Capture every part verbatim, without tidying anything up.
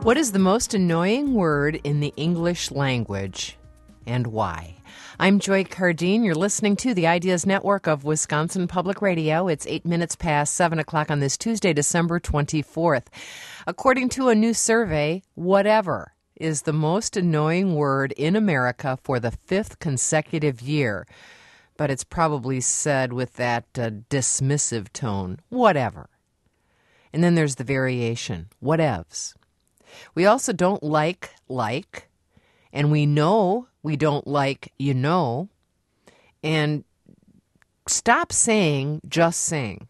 What is the most annoying word in the English language and why? I'm Joy Cardine. You're listening to the Ideas Network of Wisconsin Public Radio. It's eight minutes past seven o'clock on this Tuesday, December twenty-fourth. According to a new survey, whatever is the most annoying word in America for the fifth consecutive year. But it's probably said with that uh, dismissive tone, whatever. And then there's the variation, whatevs. We also don't like like, and we know we don't like you know, and stop saying just saying.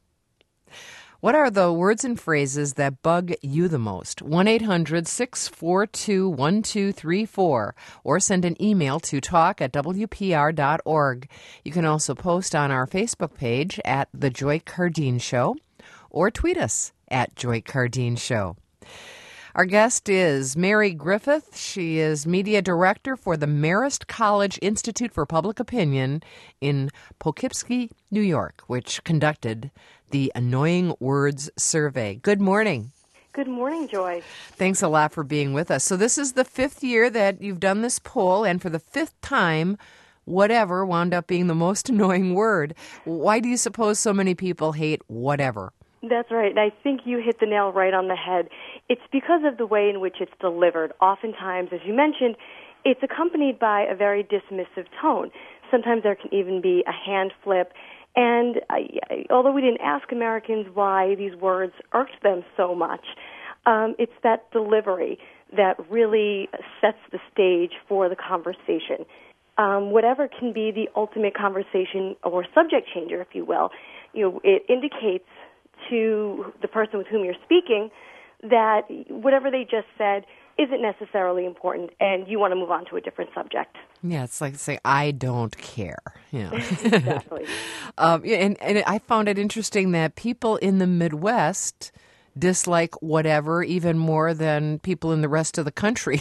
What are the words and phrases that bug you the most? one eight hundred six four two one two three four or send an email to talk at w p r dot org. You can also post on our Facebook page at The Joy Cardine Show or tweet us at Joy Cardine Show. Our guest is Mary Griffith. She is media director for the Marist College Institute for Public Opinion in Poughkeepsie, New York, which conducted the Annoying Words Survey. Good morning. Good morning, Joy. Thanks a lot for being with us. So this is the fifth year that you've done this poll, and for the fifth time, whatever wound up being the most annoying word. Why do you suppose so many people hate whatever? That's right, and I think you hit the nail right on the head. It's because of the way in which it's delivered. Oftentimes, as you mentioned, it's accompanied by a very dismissive tone. Sometimes there can even be a hand flip. And I, I, although we didn't ask Americans why these words irked them so much, um, it's that delivery that really sets the stage for the conversation. Um, whatever can be the ultimate conversation or subject changer, if you will. You know, it indicates to the person with whom you're speaking that whatever they just said isn't necessarily important and you want to move on to a different subject. Yeah, it's like say, I don't care. Yeah. Exactly. um, and, and I found it interesting that people in the Midwest dislike whatever even more than people in the rest of the country.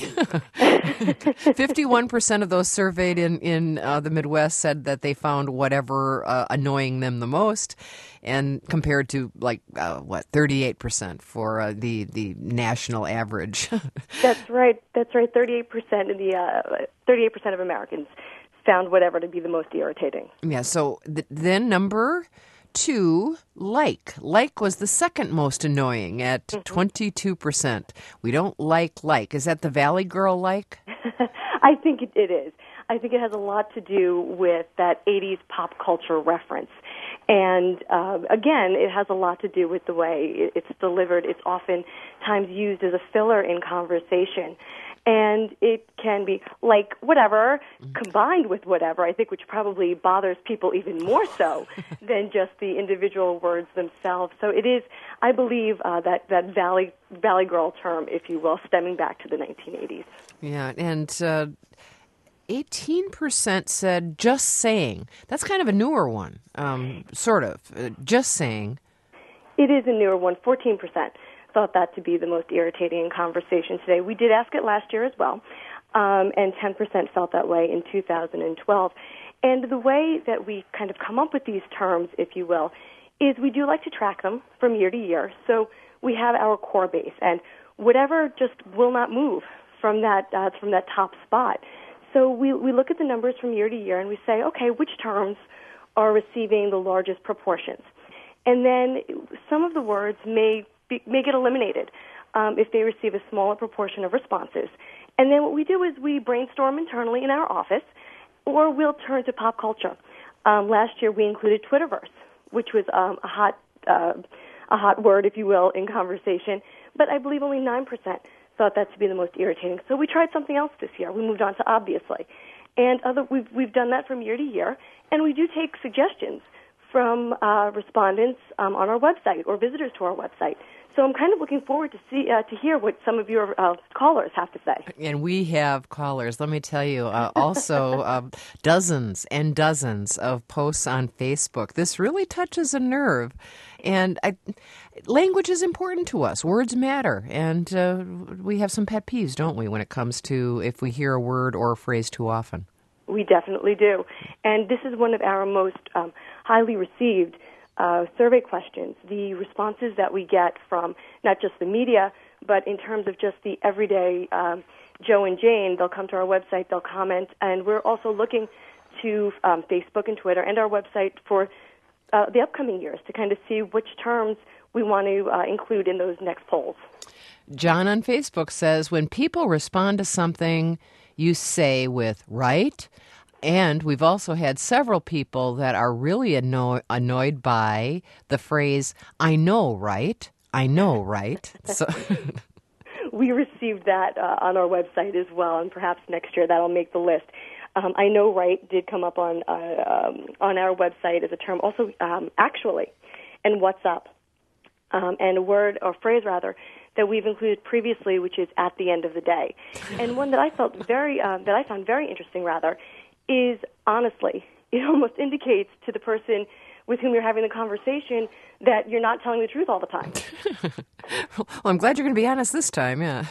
fifty-one percent of those surveyed in, in uh, the Midwest said that they found whatever uh, annoying them the most, and compared to, like, uh, what, thirty-eight percent for uh, the, the national average. That's right. That's right. thirty-eight percent of the uh, thirty-eight percent of Americans found whatever to be the most irritating. Yeah, so th- then number two, like. Like was the second most annoying at mm-hmm. twenty-two percent. We don't like like. Is that the Valley Girl like? I think it, it is. I think it has a lot to do with that eighties pop culture reference. And uh, again, it has a lot to do with the way it's delivered. It's oftentimes used as a filler in conversation. And it can be like whatever combined with whatever, I think, which probably bothers people even more so than just the individual words themselves. So it is, I believe, uh, that, that Valley Valley Girl term, if you will, stemming back to the nineteen eighties. Yeah, and uh, eighteen percent said just saying. That's kind of a newer one, um, sort of. Uh, just saying. It is a newer one, fourteen percent. Thought that to be the most irritating in conversation today. We did ask it last year as well, um, and ten percent felt that way in two thousand twelve. And the way that we kind of come up with these terms, if you will, is we do like to track them from year to year. So we have our core base, and whatever just will not move from that uh, from that top spot. So we we look at the numbers from year to year, and we say, okay, which terms are receiving the largest proportions? And then some of the words may Be, may get eliminated um, if they receive a smaller proportion of responses. And then what we do is we brainstorm internally in our office, or we'll turn to pop culture. Um, last year we included Twitterverse, which was um, a hot uh, a hot word, if you will, in conversation. But I believe only nine percent thought that to be the most irritating. So we tried something else this year. We moved on to Obviously. And other, we've, we've done that from year to year. And we do take suggestions from uh, respondents um, on our website or visitors to our website. So I'm kind of looking forward to see uh, to hear what some of your uh, callers have to say. And we have callers. Let me tell you, uh, also uh, dozens and dozens of posts on Facebook. This really touches a nerve. And I, language is important to us. Words matter. And uh, we have some pet peeves, don't we, when it comes to if we hear a word or a phrase too often. We definitely do. And this is one of our most um, highly received uh, survey questions. The responses that we get from not just the media, but in terms of just the everyday um, Joe and Jane, they'll come to our website, they'll comment, and we're also looking to um, Facebook and Twitter and our website for uh, the upcoming years to kind of see which terms we want to uh, include in those next polls. John on Facebook says, when people respond to something, you say with right. And we've also had several people that are really anno- annoyed by the phrase, I know, right? I know, right? So we received that uh, on our website as well, and perhaps next year that'll make the list. Um, I know, right, did come up on uh, um, on our website as a term. Also, um, actually, and what's up, um, and a word or phrase rather that we've included previously, which is at the end of the day, and one that I felt very uh, that I found very interesting rather is honestly. It almost indicates to the person with whom you're having the conversation that you're not telling the truth all the time. Well, I'm glad you're going to be honest this time, yeah.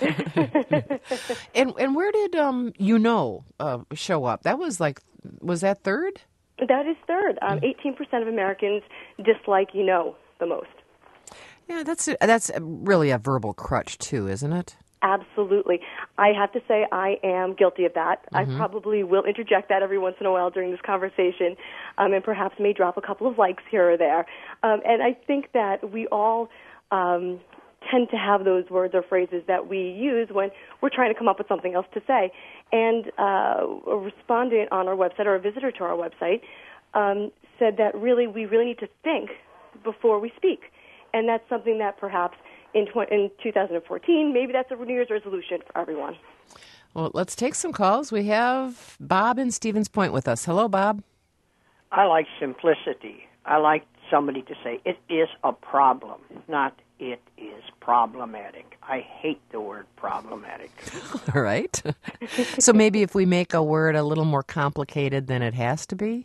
and and where did um you know uh, show up? That was like, was that third? That is third. Um, eighteen percent of Americans dislike you know the most. Yeah, that's that's really a verbal crutch too, isn't it? Absolutely. I have to say I am guilty of that. Mm-hmm. I probably will interject that every once in a while during this conversation, um, and perhaps may drop a couple of likes here or there. Um, and I think that we all um, tend to have those words or phrases that we use when we're trying to come up with something else to say. And uh, a respondent on our website, or a visitor to our website, um, said that really we really need to think before we speak. And that's something that perhaps In, tw- in two thousand fourteen, maybe that's a New Year's resolution for everyone. Well, let's take some calls. We have Bob in Stevens Point with us. Hello, Bob. I like simplicity. I like somebody to say, it is a problem, not it is problematic. I hate the word problematic. All right. So maybe if we make a word a little more complicated than it has to be?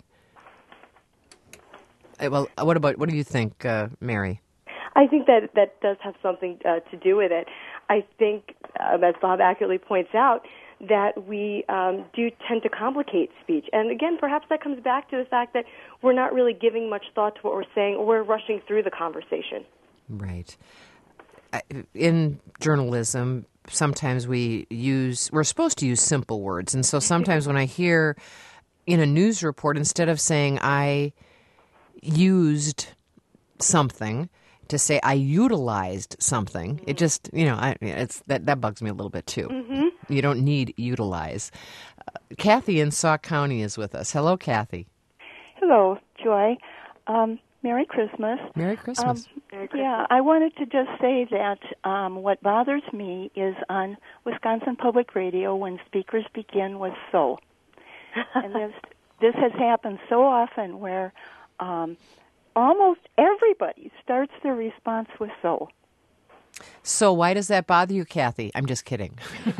Well, what about, what do you think, uh, Mary? I think that that does have something uh, to do with it. I think, uh, as Bob accurately points out, that we um, do tend to complicate speech. And again, perhaps that comes back to the fact that we're not really giving much thought to what we're saying, or we're rushing through the conversation. Right. In journalism, sometimes we use, we're supposed to use simple words. And so sometimes when I hear in a news report, instead of saying I used something, to say I utilized something, it just, you know, I, it's that, that bugs me a little bit too. Mm-hmm. You don't need utilize. Uh, Kathy in Sauk County is with us. Hello, Kathy. Hello, Joy. Um, Merry Christmas. Merry Christmas. Um, Merry Christmas. Yeah, I wanted to just say that um, what bothers me is on Wisconsin Public Radio when speakers begin with so. And this, this has happened so often where um, almost everybody starts their response with so. So why does that bother you, Kathy? I'm just kidding.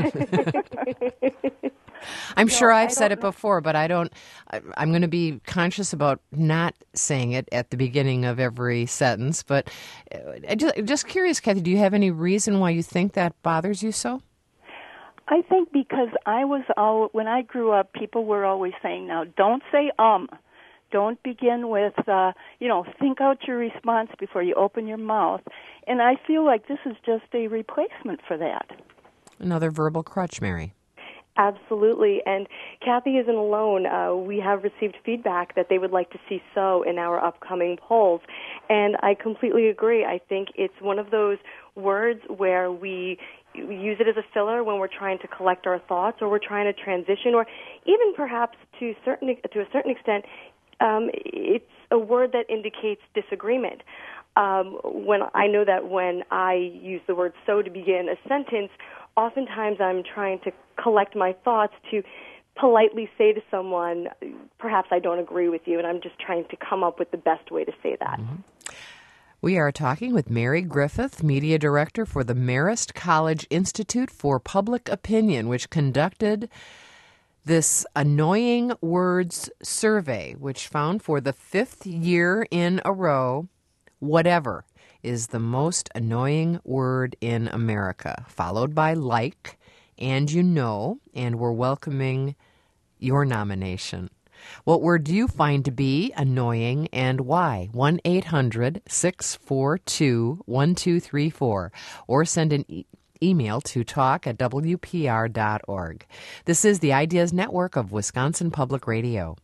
I'm no, sure I've said it know. before, but I don't. I, I'm going to be conscious about not saying it at the beginning of every sentence. But I just, just curious, Kathy, do you have any reason why you think that bothers you so? I think because I was all when I grew up, people were always saying, "Now, don't say um." Don't begin with, uh, you know, think out your response before you open your mouth. And I feel like this is just a replacement for that. Another verbal crutch, Mary. Absolutely. And Kathy isn't alone. Uh, we have received feedback that they would like to see so in our upcoming polls. And I completely agree. I think it's one of those words where we use it as a filler when we're trying to collect our thoughts, or we're trying to transition, or even perhaps to certain to a certain extent, Um, it's a word that indicates disagreement. Um, when I know that when I use the word so to begin a sentence, oftentimes I'm trying to collect my thoughts to politely say to someone, perhaps I don't agree with you, and I'm just trying to come up with the best way to say that. Mm-hmm. We are talking with Mary Griffith, Media Director for the Marist College Institute for Public Opinion, which conducted this Annoying Words survey, which found for the fifth year in a row, whatever is the most annoying word in America, followed by like and you know, and we're welcoming your nomination. What word do you find to be annoying and why? one eight hundred six four two one two three four, or send an e- email to talk at w p r dot org. This is the Ideas Network of Wisconsin Public Radio.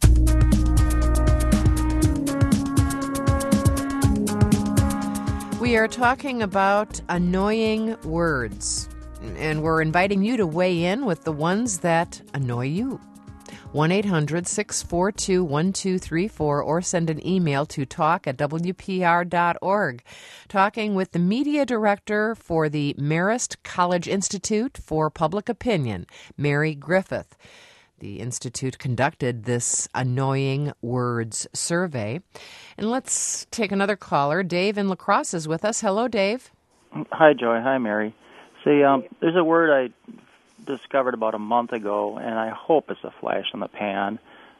We are talking about annoying words, and we're inviting you to weigh in with the ones that annoy you. one eight hundred six four two one two three four or send an email to talk at w p r dot org. Talking with the media director for the Marist College Institute for Public Opinion, Mary Griffith. The Institute conducted this annoying words survey. And let's take another caller. Dave in La Crosse is with us. Hello, Dave. Hi, Joy. Hi, Mary. See, um, there's a word I discovered about a month ago, and I hope it's a flash in the pan.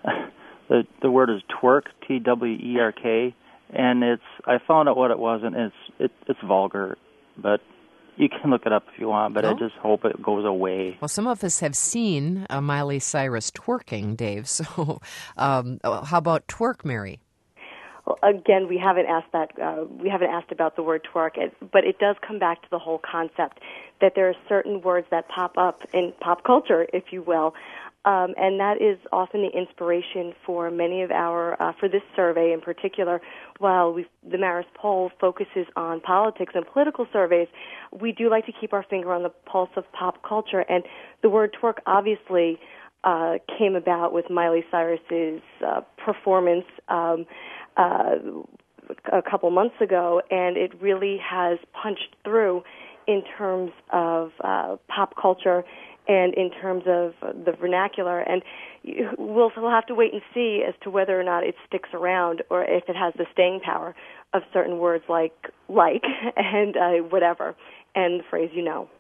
the the word is twerk, T W E R K, and it's I found out what it was, and it's it, it's vulgar, but you can look it up if you want, but oh. I just hope it goes away. Well, some of us have seen uh, Miley Cyrus twerking, Dave, so um, how about twerk, Mary? Well, again, we haven't asked that. Uh, we haven't asked about the word twerk, but it does come back to the whole concept that there are certain words that pop up in pop culture, if you will, um, and that is often the inspiration for many of our, uh, for this survey in particular. While we've, the Marist poll focuses on politics and political surveys, we do like to keep our finger on the pulse of pop culture, and the word twerk obviously uh, came about with Miley Cyrus's uh, performance. Um, Uh, a couple months ago, and it really has punched through in terms of uh, pop culture and in terms of the vernacular. And we'll, we'll have to wait and see as to whether or not it sticks around or if it has the staying power of certain words like like and uh, whatever, and the phrase you know.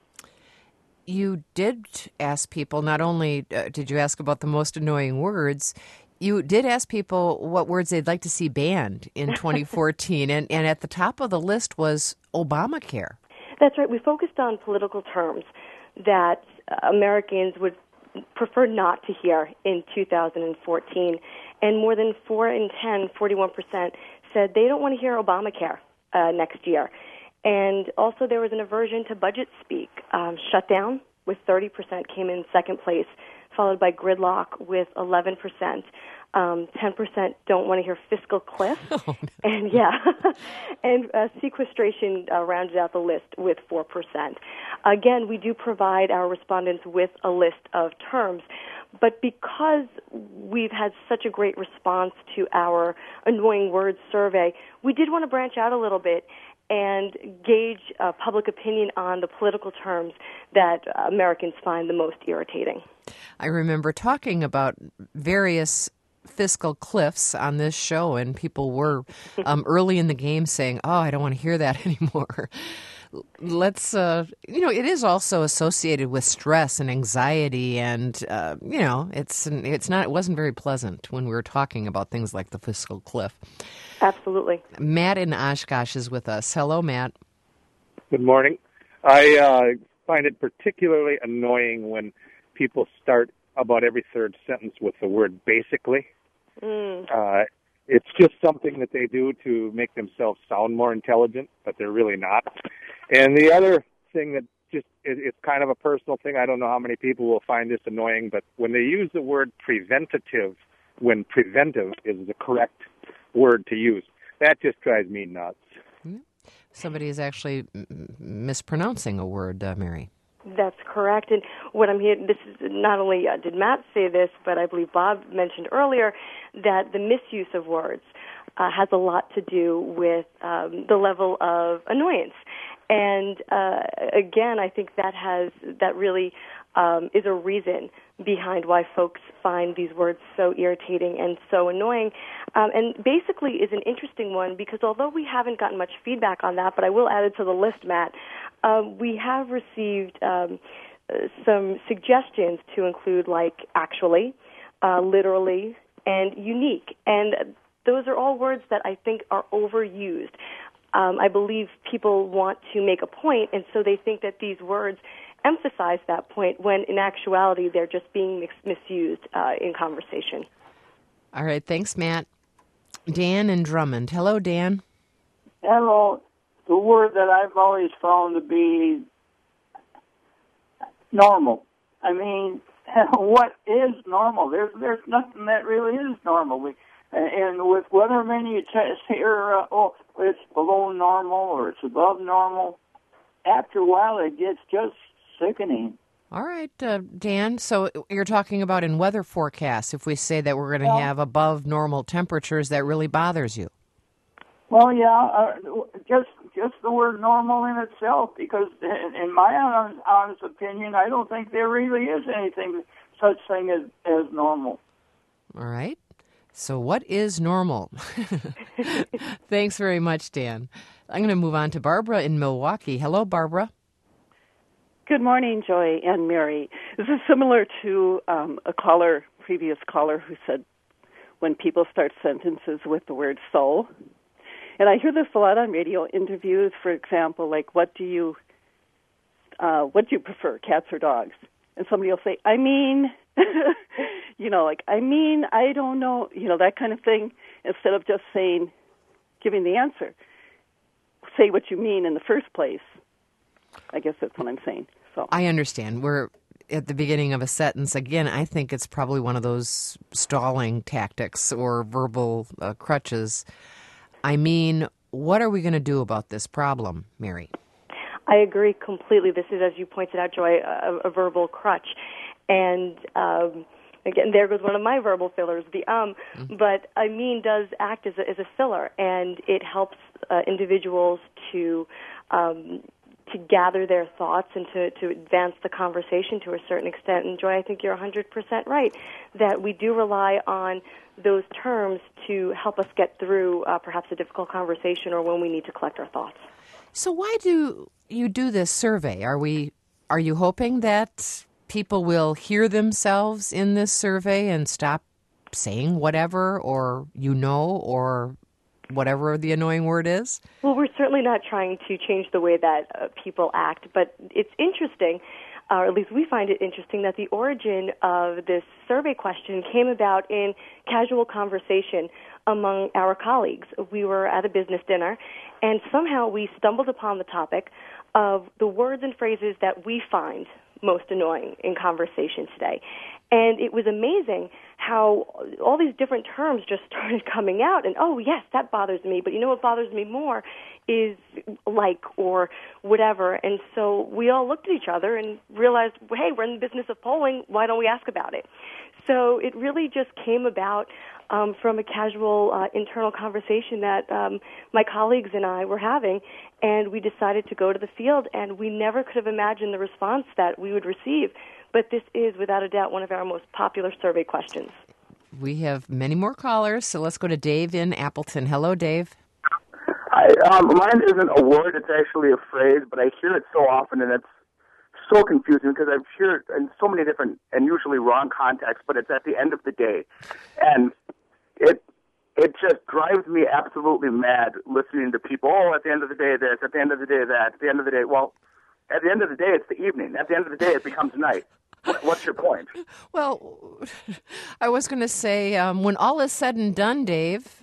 You did ask people, not only uh, did you ask about the most annoying words, you did ask people what words they'd like to see banned in twenty fourteen, and, and at the top of the list was Obamacare. That's right. We focused on political terms that Americans would prefer not to hear in two thousand fourteen, and more than four in ten, forty-one percent, said they don't want to hear Obamacare uh, next year. And also there was an aversion to budget speak. Um, shutdown with thirty percent came in second place, followed by gridlock with eleven percent. Um, ten percent don't want to hear fiscal cliff. Oh, no. And yeah, and uh, sequestration uh, rounded out the list with four percent. Again, we do provide our respondents with a list of terms, but because we've had such a great response to our annoying words survey, we did want to branch out a little bit and gauge uh, public opinion on the political terms that uh, Americans find the most irritating. I remember talking about various fiscal cliffs on this show, and people were um, early in the game saying, oh, I don't want to hear that anymore. Let's, uh, you know, it is also associated with stress and anxiety, and, uh, you know, it's it's not, it wasn't very pleasant when we were talking about things like the fiscal cliff. Absolutely. Matt in Oshkosh is with us. Hello, Matt. Good morning. I uh, find it particularly annoying when people start about every third sentence with the word basically. Mm. Uh, it's just something that they do to make themselves sound more intelligent, but they're really not. And the other thing that just, it, it's kind of a personal thing, I don't know how many people will find this annoying, but when they use the word preventative when preventive is the correct word to use, that just drives me nuts. Somebody is actually m- mispronouncing a word, uh, Mary. That's correct. And what I'm hearing, this is not only uh, did Matt say this, but I believe Bob mentioned earlier that the misuse of words uh, has a lot to do with um, the level of annoyance. And uh, again, I think that has that really um, is a reason behind why folks find these words so irritating and so annoying. Um, and basically is an interesting one because although we haven't gotten much feedback on that, but I will add it to the list, Matt, um, we have received um, some suggestions to include like actually, uh, literally, and unique. And those are all words that I think are overused. Um, I believe people want to make a point, and so they think that these words emphasize that point when in actuality they're just being mis- misused uh, in conversation. All right, thanks, Matt. Dan in Drummond. Hello, Dan. Hello. The word that I've always found to be normal. I mean, what is normal? There's there's nothing that really is normal. We, and with Weatherman, you hear, uh, oh, it's below normal or it's above normal. After a while, it gets just sickening. All right, uh, Dan, so you're talking about in weather forecasts, if we say that we're going to Yeah. have above normal temperatures, that really bothers you. Well, yeah, uh, just just the word normal in itself, because in, in my honest, honest opinion, I don't think there really is anything such thing as, as normal. All right. So what is normal? Thanks very much, Dan. I'm going to move on to Barbara in Milwaukee. Hello, Barbara. Good morning, Joy and Mary. This is similar to um, a caller, previous caller, who said when people start sentences with the word so. And I hear this a lot on radio interviews, for example, like, what do you uh, what do you prefer, cats or dogs? And somebody will say, I mean, you know, like, I mean, I don't know, you know, that kind of thing, instead of just saying, giving the answer. Say what you mean in the first place. I guess that's what I'm saying. So I understand. We're at the beginning of a sentence. Again, I think it's probably one of those stalling tactics or verbal uh, crutches. I mean, what are we going to do about this problem, Mary? I agree completely. This is, as you pointed out, Joy, a, a verbal crutch. And um, again, there goes one of my verbal fillers, the um. Mm-hmm. But I mean does act as a, as a filler, and it helps uh, individuals to um, to gather their thoughts and to, to advance the conversation to a certain extent. And Joy, I think you're one hundred percent right, that we do rely on those terms to help us get through uh, perhaps a difficult conversation or when we need to collect our thoughts. So why do you do this survey? Are we are you hoping that people will hear themselves in this survey and stop saying whatever or you know or whatever the annoying word is? Well, we're certainly not trying to change the way that uh, people act, but it's interesting, uh, or at least we find it interesting, that the origin of this survey question came about in casual conversation among our colleagues. We were at a business dinner, and somehow we stumbled upon the topic of the words and phrases that we find most annoying in conversation today. And it was amazing how all these different terms just started coming out. And, oh, yes, that bothers me. But you know what bothers me more is like or whatever. And so we all looked at each other and realized, hey, we're in the business of polling. Why don't we ask about it? So it really just came about um, from a casual uh, internal conversation that um, my colleagues and I were having. And we decided to go to the field. And we never could have imagined the response that we would receive. But this is, without a doubt, one of our most popular survey questions. We have many more callers, so let's go to Dave in Appleton. Hello, Dave. Hi, um, mine isn't a word, it's actually a phrase, but I hear it so often, and it's so confusing because I hear it in so many different and usually wrong contexts, but it's at the end of the day. And it it just drives me absolutely mad listening to people, oh, at the end of the day this, at the end of the day that, at the end of the day, well, at the end of the day, it's the evening. At the end of the day, it becomes night. What's your point? Well, I was going to say, um, when all is said and done, Dave,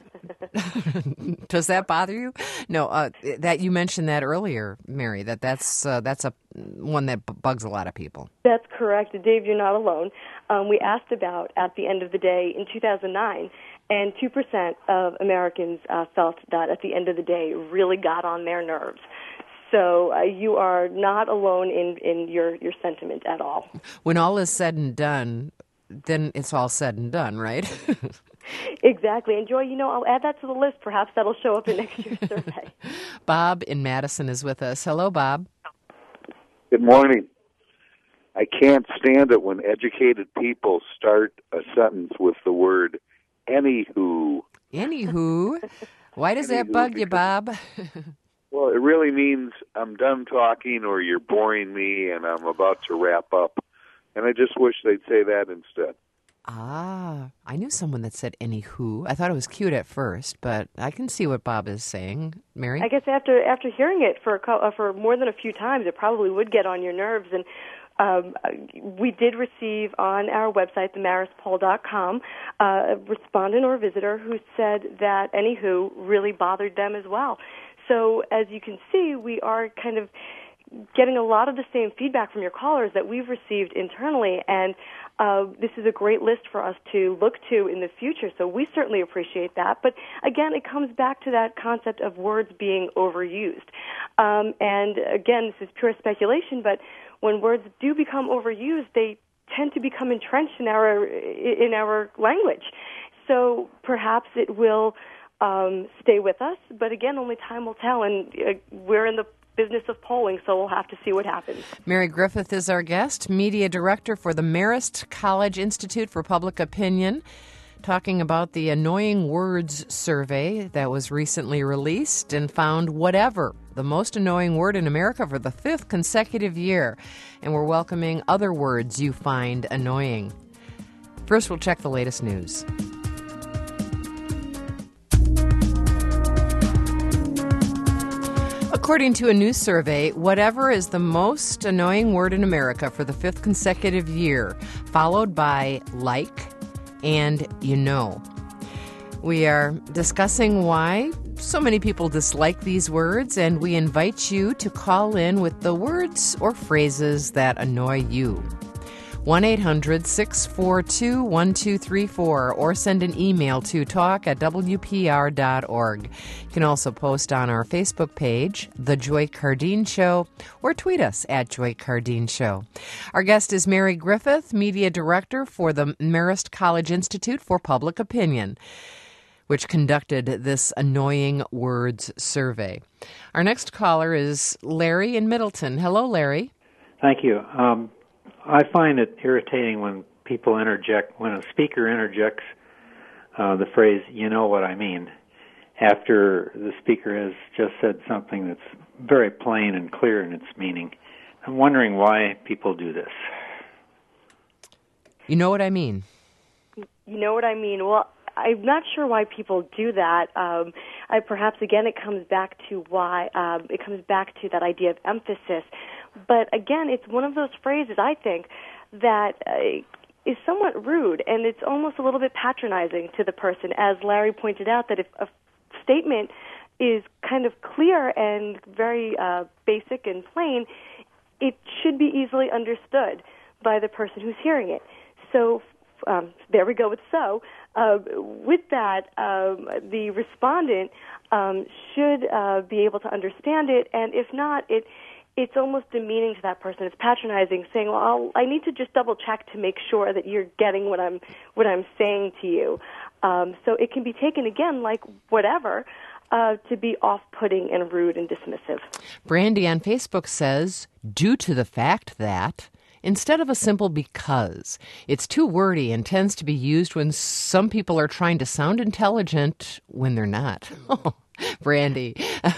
does that bother you? No, uh, that you mentioned that earlier, Mary, that that's, uh, that's a one that bugs a lot of people. That's correct. Dave, you're not alone. Um, we asked about at the end of the day in two thousand nine, and two percent of Americans uh, felt that at the end of the day really got on their nerves. So uh, you are not alone in, in your, your sentiment at all. When all is said and done, then it's all said and done, right? Exactly. And Joy, you know, I'll add that to the list. Perhaps that'll show up in next year's survey. Bob in Madison is with us. Hello, Bob. Good morning. I can't stand it when educated people start a sentence with the word anywho. Anywho? Why does Anywho, that bug you, Bob? Well, it really means I'm done talking or you're boring me and I'm about to wrap up. And I just wish they'd say that instead. Ah, I knew someone that said anywho. I thought it was cute at first, but I can see what Bob is saying. Mary? I guess after after hearing it for a, co- uh, for more than a few times, it probably would get on your nerves. And um, we did receive on our website, the maris poll dot com, uh, a respondent or visitor who said that anywho really bothered them as well. So as you can see, we are kind of getting a lot of the same feedback from your callers that we've received internally, and uh, this is a great list for us to look to in the future, so we certainly appreciate that. But again, it comes back to that concept of words being overused. Um, and again, this is pure speculation, but when words do become overused, they tend to become entrenched in our in our language. So perhaps it will um, stay with us, but again, only time will tell, and uh, we're in the business of polling, so we'll have to see what happens. Mary Griffith is our guest, Media Director for the Marist College Institute for Public Opinion, talking about the Annoying Words survey that was recently released and found whatever, the most annoying word in America for the fifth consecutive year. And we're welcoming other words you find annoying. First, we'll check the latest news. According to a new survey, whatever is the most annoying word in America for the fifth consecutive year, followed by like and you know. We are discussing why so many people dislike these words, and we invite you to call in with the words or phrases that annoy you. one eight hundred six four two one two three four or send an email to talk at w p r dot org. You can also post on our Facebook page, The Joy Cardeen Show, or tweet us at Joy Cardeen Show. Our guest is Mary Griffith, Media Director for the Marist College Institute for Public Opinion, which conducted this Annoying Words survey. Our next caller is Larry in Middleton. Hello, Larry. Thank you. Um, I find it irritating when people interject, when a speaker interjects uh, the phrase, you know what I mean, after the speaker has just said something that's very plain and clear in its meaning. I'm wondering why people do this. You know what I mean? You know what I mean? Well, I'm not sure why people do that. Um, I, perhaps, again, it comes back to why, um, it comes back to that idea of emphasis. But again, it's one of those phrases, I think, that uh, is somewhat rude, and it's almost a little bit patronizing to the person. As Larry pointed out, that if a statement is kind of clear and very uh, basic and plain, it should be easily understood by the person who's hearing it. So um, there we go with so. Uh, with that, um, the respondent um, should uh, be able to understand it, and if not, it it's almost demeaning to that person. It's patronizing, saying, "Well, I'll, I need to just double check to make sure that you're getting what I'm what I'm saying to you." Um, so it can be taken again like whatever uh, to be off-putting and rude and dismissive. Brandy on Facebook says, "Due to the fact that." Instead of a simple because. It's too wordy and tends to be used when some people are trying to sound intelligent when they're not. Oh, Brandy.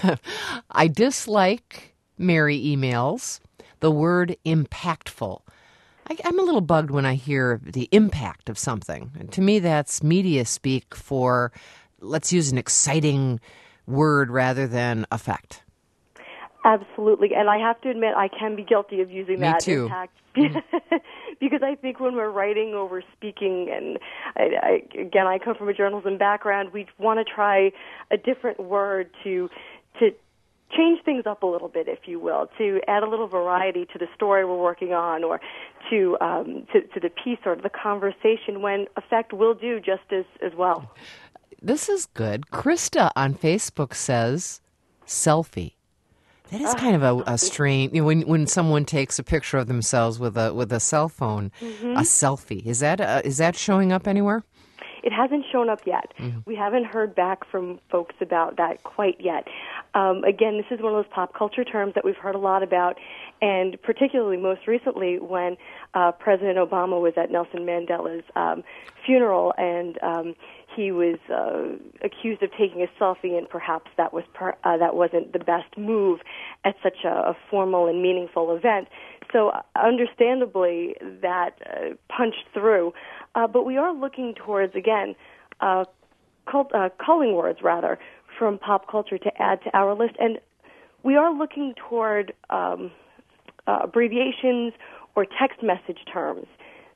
I dislike Mary emails. The word impactful. I, I'm a little bugged when I hear the impact of something. And to me, that's media speak for, let's use an exciting word rather than effect. Absolutely, and I have to admit I can be guilty of using Me that too. impact because I think when we're writing or we're speaking, and I, I, again, I come from a journalism background, we want to try a different word to to change things up a little bit, if you will, to add a little variety to the story we're working on, or to um, to, to the piece or the conversation. When effect will do just as as well. This is good. Krista on Facebook says selfie. That is kind of a, a strange, you know, when when someone takes a picture of themselves with a with a cell phone, mm-hmm. a selfie. Is that uh, is that showing up anywhere? It hasn't shown up yet. Mm-hmm. We haven't heard back from folks about that quite yet. Um, again, this is one of those pop culture terms that we've heard a lot about, and particularly most recently when uh, President Obama was at Nelson Mandela's um, funeral, and um, he was uh, accused of taking a selfie, and perhaps that was per, uh, that wasn't the best move at such a, a formal and meaningful event. So, uh, understandably, that uh, punched through. Uh, but we are looking towards, again, uh, cult, uh, calling words, rather, from pop culture to add to our list. And we are looking toward um, uh, abbreviations or text message terms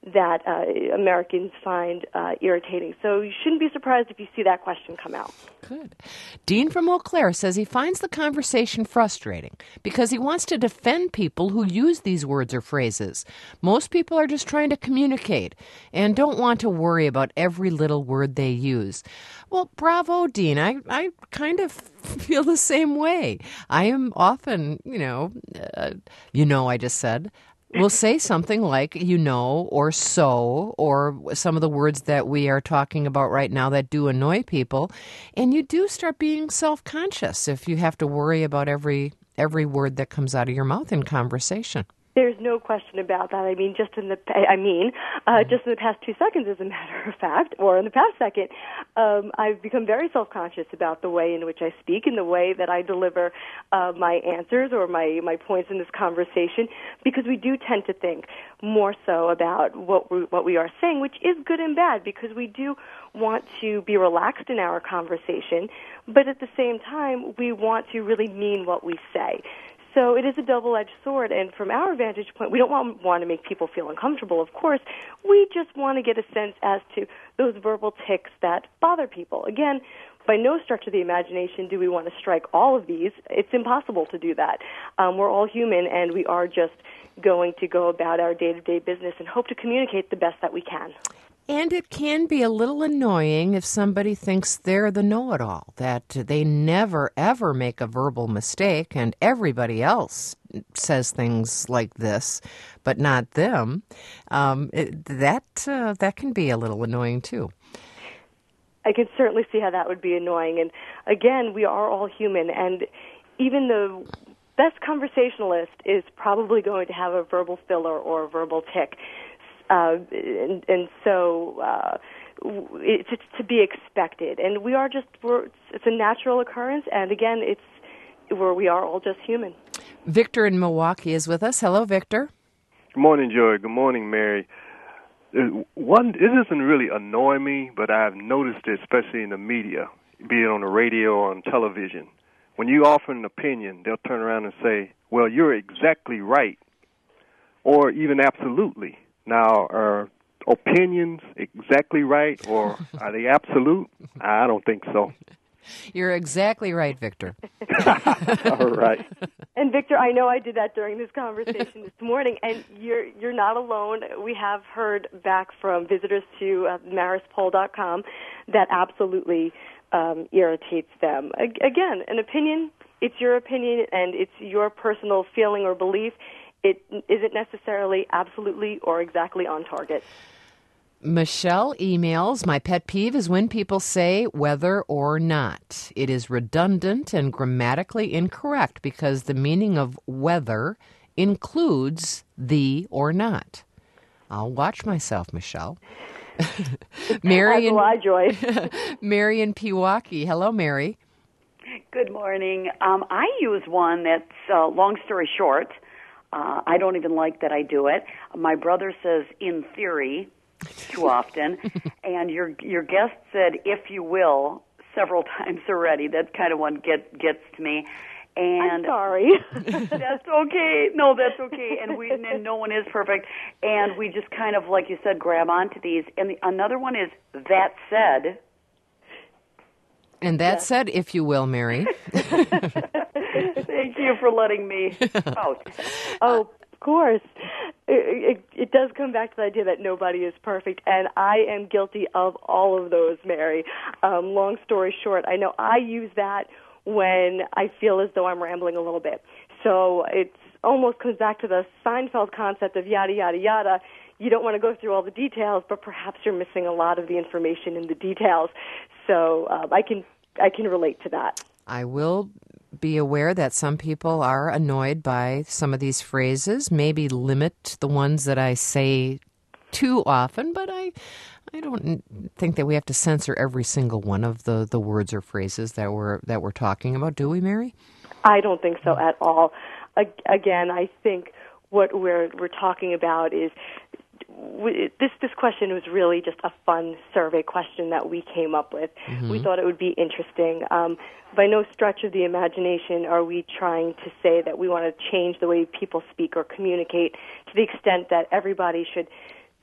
that uh, Americans find uh, irritating. So you shouldn't be surprised if you see that question come out. Good. Dean from Eau Claire says he finds the conversation frustrating because he wants to defend people who use these words or phrases. Most people are just trying to communicate and don't want to worry about every little word they use. Well, bravo, Dean. I, I kind of feel the same way. I am often, you know, uh, you know, I just said, we'll say something like, you know, or so, or some of the words that we are talking about right now that do annoy people. And you do start being self-conscious if you have to worry about every every word that comes out of your mouth in conversation. There's no question about that. I mean, just in the I mean, uh, just in the past two seconds, as a matter of fact, or in the past second, um, I've become very self-conscious about the way in which I speak and the way that I deliver uh, my answers or my, my points in this conversation, because we do tend to think more so about what we, what we are saying, which is good and bad, because we do want to be relaxed in our conversation, but at the same time, we want to really mean what we say. So it is a double-edged sword, and from our vantage point, we don't want, want to make people feel uncomfortable, of course. We just want to get a sense as to those verbal tics that bother people. Again, by no stretch of the imagination do we want to strike all of these. It's impossible to do that. Um, we're all human, and we are just going to go about our day-to-day business and hope to communicate the best that we can. And it can be a little annoying if somebody thinks they're the know-it-all, that they never, ever make a verbal mistake, and everybody else says things like this, but not them. Um, it, that uh, that can be a little annoying, too. I can certainly see how that would be annoying. And, again, we are all human, and even the best conversationalist is probably going to have a verbal filler or a verbal tick. Uh, and, and so uh, it's, it's to be expected, and we are just we're, it's a natural occurrence. And again, it's where we are all just human. Victor in Milwaukee is with us. Hello, Victor. Good morning, Joy. Good morning, Mary. One, it doesn't really annoy me, but I've noticed it, especially in the media, be it on the radio or on television. When you offer an opinion, they'll turn around and say, "Well, you're exactly right," or even absolutely. Now, are opinions exactly right, or are they absolute? I don't think so. You're exactly right, Victor. All right. And Victor, I know I did that during this conversation this morning, and you're you're not alone. We have heard back from visitors to uh, maris poll dot com that absolutely um, irritates them. Again, an opinion, it's your opinion, and it's your personal feeling or belief. It isn't necessarily absolutely or exactly on target. Michelle emails, my pet peeve is when people say whether or not. It is redundant and grammatically incorrect because the meaning of whether includes the or not. I'll watch myself, Michelle. Mary in, I, Joy. Mary in Pewaukee. Hello, Mary. Good morning. Um, I use one that's, uh, long story short, Uh, I don't even like that I do it. My brother says, in theory, too often. And your your guest said, if you will, several times already. That kind of one get, gets to me. And I'm sorry. That's okay. No, that's okay. And we and no one is perfect. And we just kind of, like you said, grab onto these. And the, another one is, that said. And that yes. said, if you will, Mary. Thank you for letting me out. Oh, of course. It, it, it does come back to the idea that nobody is perfect, and I am guilty of all of those, Mary. Um, long story short, I know I use that when I feel as though I'm rambling a little bit. So it almost comes back to the Seinfeld concept of yada, yada, yada. You don't want to go through all the details, but perhaps you're missing a lot of the information in the details. So um, I can I can relate to that. I will be aware that some people are annoyed by some of these phrases, maybe limit the ones that I say too often, but I I don't think that we have to censor every single one of the, the words or phrases that we're that we're talking about, do we, Mary? I don't think so at all. Again, I think what we're we're talking about is this this question was really just a fun survey question that we came up with. Mm-hmm. We thought it would be interesting. Um, by no stretch of the imagination are we trying to say that we want to change the way people speak or communicate to the extent that everybody should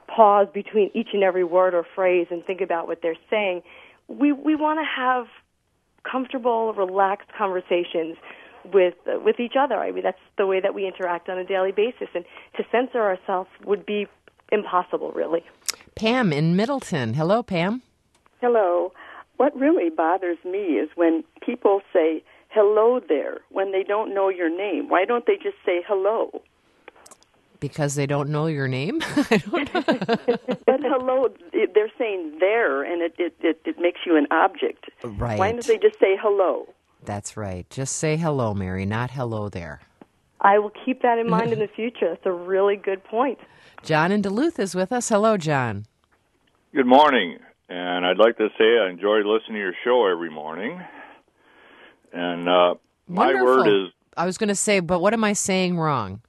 pause between each and every word or phrase and think about what they're saying. We we want to have comfortable, relaxed conversations with uh, with each other. I mean, that's the way that we interact on a daily basis, and to censor ourselves would be impossible, really. Pam in Middleton. Hello, Pam. Hello. What really bothers me is when people say hello there when they don't know your name. Why don't they just say hello? Because they don't know your name? I don't know. But hello, they're saying there, and it, it, it, it makes you an object. Right. Why don't they just say hello? That's right. Just say hello, Mary, not hello there. I will keep that in mind in the future. That's a really good point. John in Duluth is with us. Hello, John. Good morning. And I'd like to say I enjoy listening to your show every morning. And uh, my Wonderful. word is... I was going to say, but what am I saying wrong?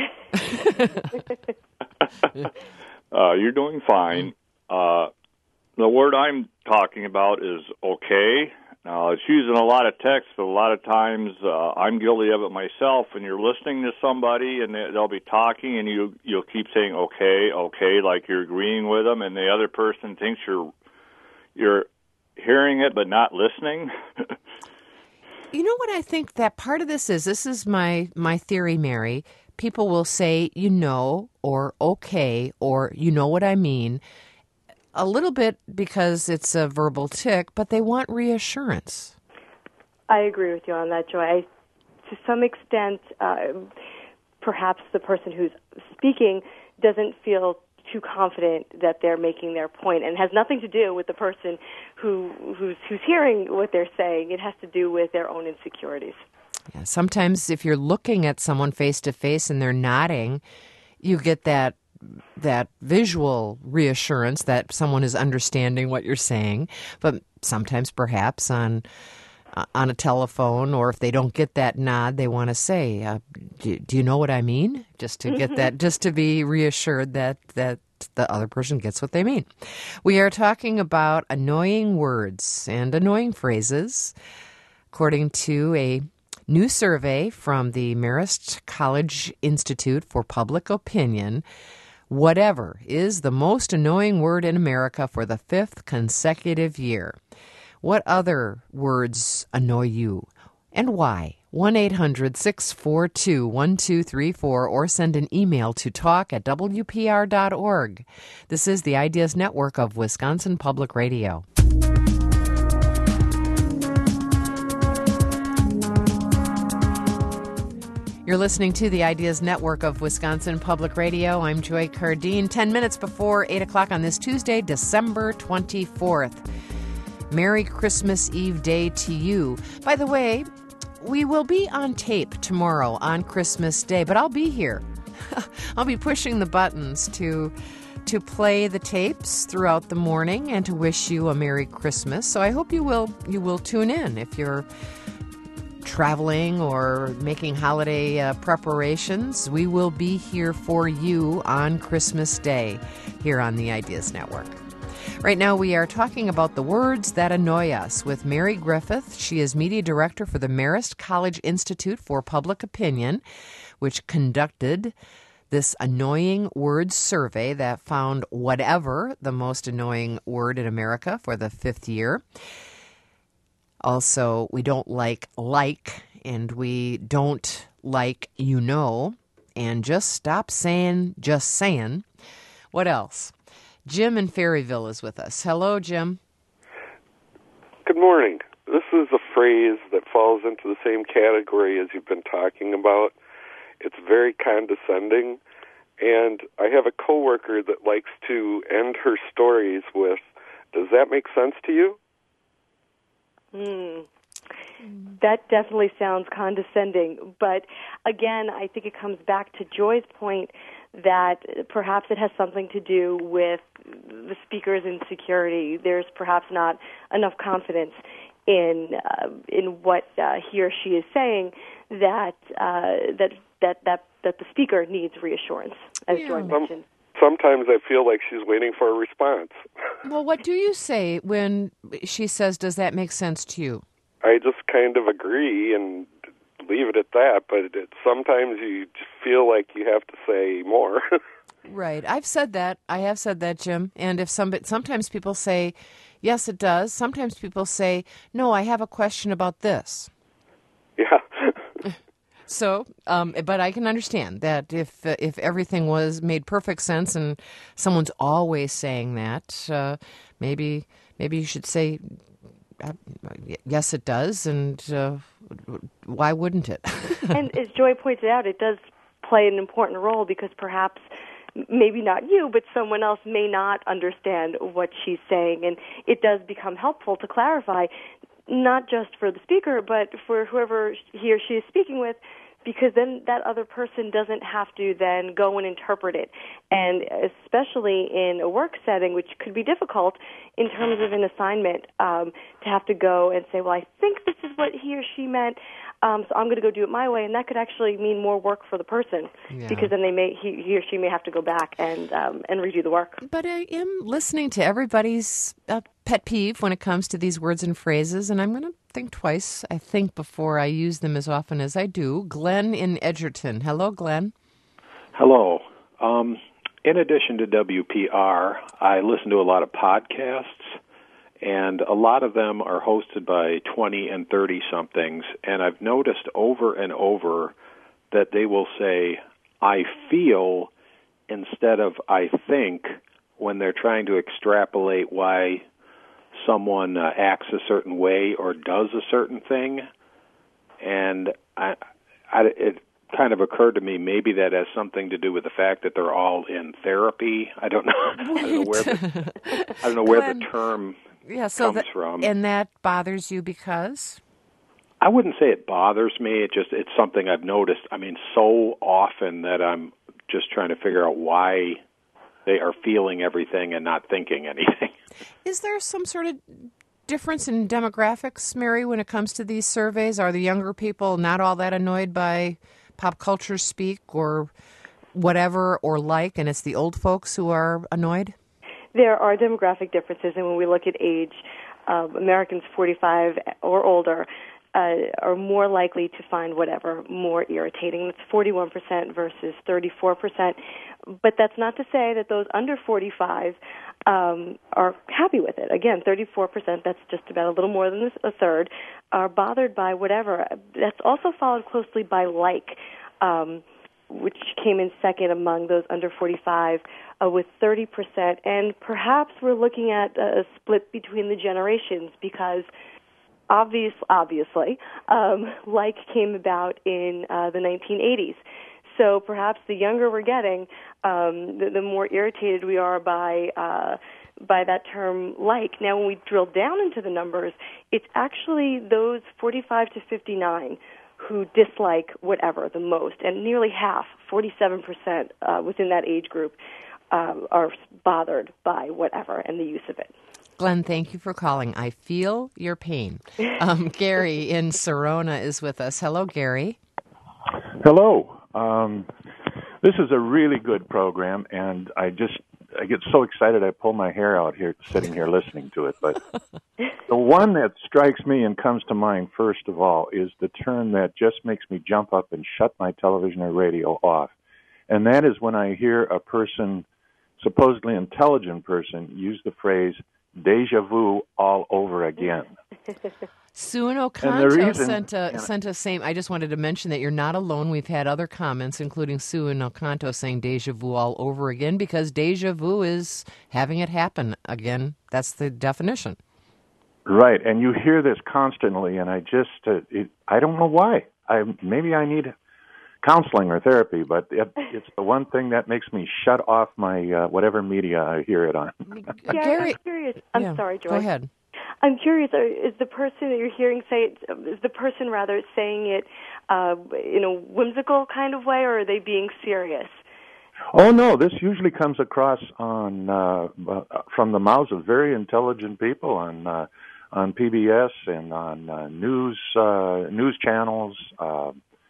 uh, you're doing fine. Uh, the word I'm talking about is okay. Now, it's used in a lot of texts, but a lot of times uh, I'm guilty of it myself. And you're listening to somebody, and they, they'll be talking, and you, you'll keep saying okay, okay, like you're agreeing with them, and the other person thinks you're you're hearing it but not listening. You know what I think that part of this is? This is my, my theory, Mary. People will say, you know, or okay, or you know what I mean, a little bit because it's a verbal tick, but they want reassurance. I agree with you on that, Joy. I, to some extent, uh, perhaps the person who's speaking doesn't feel too confident that they're making their point, and it has nothing to do with the person who who's who's hearing what they're saying. It has to do with their own insecurities. Yeah, sometimes if you're looking at someone face to face and they're nodding, you get that that visual reassurance that someone is understanding what you're saying. But sometimes perhaps on uh, on a telephone, or if they don't get that nod, they want to say, uh, do, do you know what I mean? Just to get that, just to be reassured that, that the other person gets what they mean. We are talking about annoying words and annoying phrases, according to a new survey from the Marist College Institute for Public Opinion. Whatever is the most annoying word in America for the fifth consecutive year. What other words annoy you, and why? one eight hundred six four two one two three four, or send an email to talk at w p r dot org. This is the Ideas Network of Wisconsin Public Radio. You're listening to the Ideas Network of Wisconsin Public Radio. I'm Joy Cardine. Ten minutes before eight o'clock on this Tuesday, December twenty-fourth. Merry Christmas Eve Day to you. By the way, we will be on tape tomorrow on Christmas Day, but I'll be here. I'll be pushing the buttons to to play the tapes throughout the morning and to wish you a Merry Christmas. So I hope you will you will tune in if you're traveling or making holiday uh, preparations. We will be here for you on Christmas Day here on the Ideas Network. Right now we are talking about the words that annoy us with Mary Griffith. She is Media Director for the Marist College Institute for Public Opinion, which conducted this annoying words survey that found whatever the most annoying word in America for the fifth year. Also, we don't like like, and we don't like you know, and just stop saying just saying. What else? Jim in Ferryville is with us. Hello, Jim. Good morning. This is a phrase that falls into the same category as you've been talking about. It's very condescending, and I have a coworker that likes to end her stories with, "Does that make sense to you?" Hmm. That definitely sounds condescending. But again, I think it comes back to Joy's point that perhaps it has something to do with the speaker's insecurity. There's perhaps not enough confidence in uh, in what uh, he or she is saying that uh, that that that that the speaker needs reassurance, as Yeah. Joy mentioned. Sometimes I feel like she's waiting for a response. Well, what do you say when she says, "Does that make sense to you?" I just kind of agree and leave it at that, but it, sometimes you just feel like you have to say more. Right. I've said that. I have said that, Jim. And if some, sometimes people say, yes, it does. Sometimes people say, no, I have a question about this. Yeah. So, um, but I can understand that if uh, if everything was made perfect sense and someone's always saying that, uh, maybe maybe you should say, uh, yes, it does, and uh, why wouldn't it? And as Joy pointed out, it does play an important role because perhaps maybe not you, but someone else may not understand what she's saying, and it does become helpful to clarify, not just for the speaker, but for whoever he or she is speaking with, because then that other person doesn't have to then go and interpret it. And especially in a work setting, which could be difficult in terms of an assignment, um, to have to go and say, well, I think this is what he or she meant, um, so I'm going to go do it my way, and that could actually mean more work for the person, yeah. because then they may he, he or she may have to go back and um, and redo the work. But I am listening to everybody's uh, pet peeve when it comes to these words and phrases, and I'm going to think twice, I think, before I use them as often as I do. Glenn in Edgerton. Hello, Glenn. Hello. Um, in addition to W P R, I listen to a lot of podcasts, and a lot of them are hosted by twenty and thirty-somethings, and I've noticed over and over that they will say, I feel, instead of I think, when they're trying to extrapolate why someone uh, acts a certain way or does a certain thing. And I, I, it kind of occurred to me maybe that has something to do with the fact that they're all in therapy. I don't know. I don't know where the, I don't know where the term yeah, so comes that, from. And that bothers you because? I wouldn't say it bothers me. It just it's something I've noticed. I mean, so often that I'm just trying to figure out why they are feeling everything and not thinking anything. Is there some sort of difference in demographics, Mary, when it comes to these surveys? Are the younger people not all that annoyed by pop culture speak or whatever or like, and it's the old folks who are annoyed? There are demographic differences, and when we look at age, uh, Americans forty-five or older uh, are more likely to find whatever more irritating. It's forty-one percent versus thirty-four percent. But that's not to say that those under forty-five um, are happy with it. Again, thirty-four percent, that's just about a little more than a third, are bothered by whatever. That's also followed closely by like, um, which came in second among those under forty-five uh, with thirty percent. And perhaps we're looking at a split between the generations because obvious, obviously, um, like came about in uh, the nineteen eighties. So perhaps the younger we're getting, um, the, the more irritated we are by uh, by that term like. Now, when we drill down into the numbers, it's actually those forty-five to fifty-nine who dislike whatever the most, and nearly half, forty-seven percent uh, within that age group, uh, are bothered by whatever and the use of it. Glenn, thank you for calling. I feel your pain. Um, Gary in Sorona is with us. Hello, Gary. Hello. Um, this is a really good program, and I just I get so excited I pull my hair out here, sitting here listening to it. But the one that strikes me and comes to mind first of all is the term that just makes me jump up and shut my television or radio off, and that is when I hear a person, supposedly intelligent person, use the phrase "deja vu" all over again. Sue Oconto reason, sent a sent a same. I just wanted to mention that you're not alone. We've had other comments, including Sue Oconto saying "deja vu" all over again because deja vu is having it happen again. That's the definition. Right, and you hear this constantly, and I just uh, it, I don't know why. I maybe I need counseling or therapy, but it, it's the one thing that makes me shut off my uh, whatever media I hear it on. Yeah, Gary, I'm curious. I'm yeah, sorry, Joy. Go ahead. I'm curious, is the person that you're hearing say it, is the person rather saying it uh, in a whimsical kind of way, or are they being serious? Oh, no, this usually comes across on uh, uh, from the mouths of very intelligent people on uh, on P B S and on uh, news uh, news channels. Uh,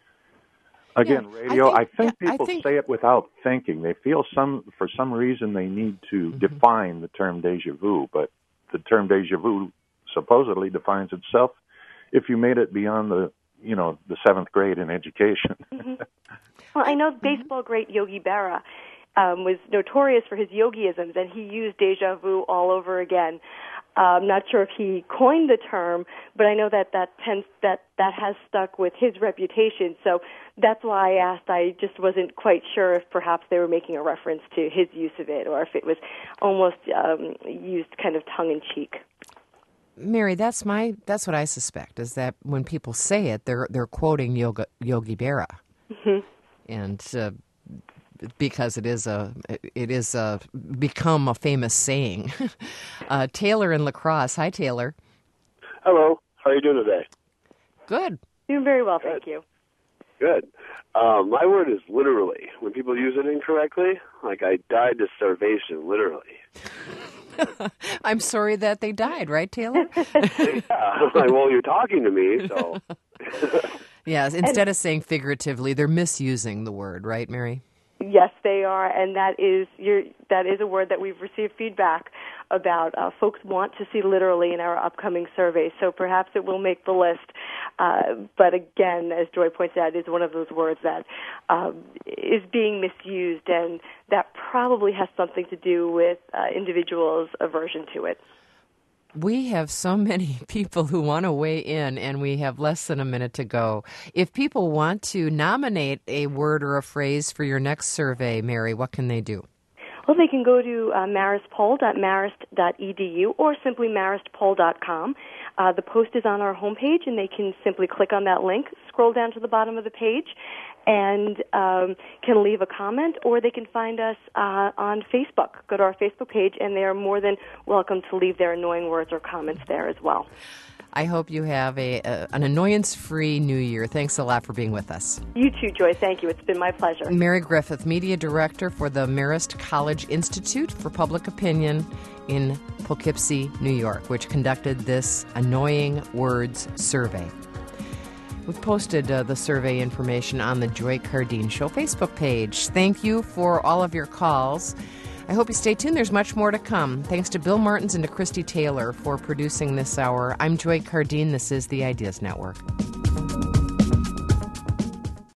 again, yeah, radio. I think, I think yeah, people I think... say it without thinking. They feel some for some reason they need to mm-hmm. define the term deja vu, but the term deja vu supposedly defines itself if you made it beyond the, you know, the seventh grade in education. Mm-hmm. Well, I know baseball great Yogi Berra um, was notorious for his yogiisms, and he used deja vu all over again. I'm um, not sure if he coined the term, but I know that that tends that that has stuck with his reputation. So that's why I asked. I just wasn't quite sure if perhaps they were making a reference to his use of it, or if it was almost um, used kind of tongue in cheek. Mary, that's my that's what I suspect, is that when people say it, they're they're quoting Yoga, Yogi Berra, mm-hmm. and uh, because it is a it is a become a famous saying. uh, Taylor in La Crosse. Hi, Taylor. Hello. How are you doing today? Good. Doing very well, Good. Thank you. Good. Um, my word is literally. When people use it incorrectly, like I died to starvation, literally. I'm sorry that they died, right, Taylor? Yeah. Like, well, you're talking to me, so. Yes, instead and, of saying figuratively, they're misusing the word, right, Mary? Yes, they are, and that is your, that is a word that we've received feedback about. Uh, folks want to see literally in our upcoming survey, so perhaps it will make the list. Uh, but again, as Joy points out, it is one of those words that um, is being misused, and that probably has something to do with uh, individuals' aversion to it. We have so many people who want to weigh in, and we have less than a minute to go. If people want to nominate a word or a phrase for your next survey, Mary, what can they do? Well, they can go to uh, marist poll dot marist dot e d u or simply marist poll dot com. Uh, the post is on our homepage, and they can simply click on that link, scroll down to the bottom of the page, and um, can leave a comment, or they can find us uh, on Facebook. Go to our Facebook page, and they are more than welcome to leave their annoying words or comments there as well. I hope you have a, a an annoyance-free New Year. Thanks a lot for being with us. You too, Joy. Thank you. It's been my pleasure. Mary Griffith, Media Director for the Marist College Institute for Public Opinion in Poughkeepsie, New York, which conducted this Annoying Words survey. We've posted uh, the survey information on the Joy Cardeen Show Facebook page. Thank you for all of your calls. I hope you stay tuned. There's much more to come. Thanks to Bill Martins and to Christy Taylor for producing this hour. I'm Joy Cardeen. This is the Ideas Network.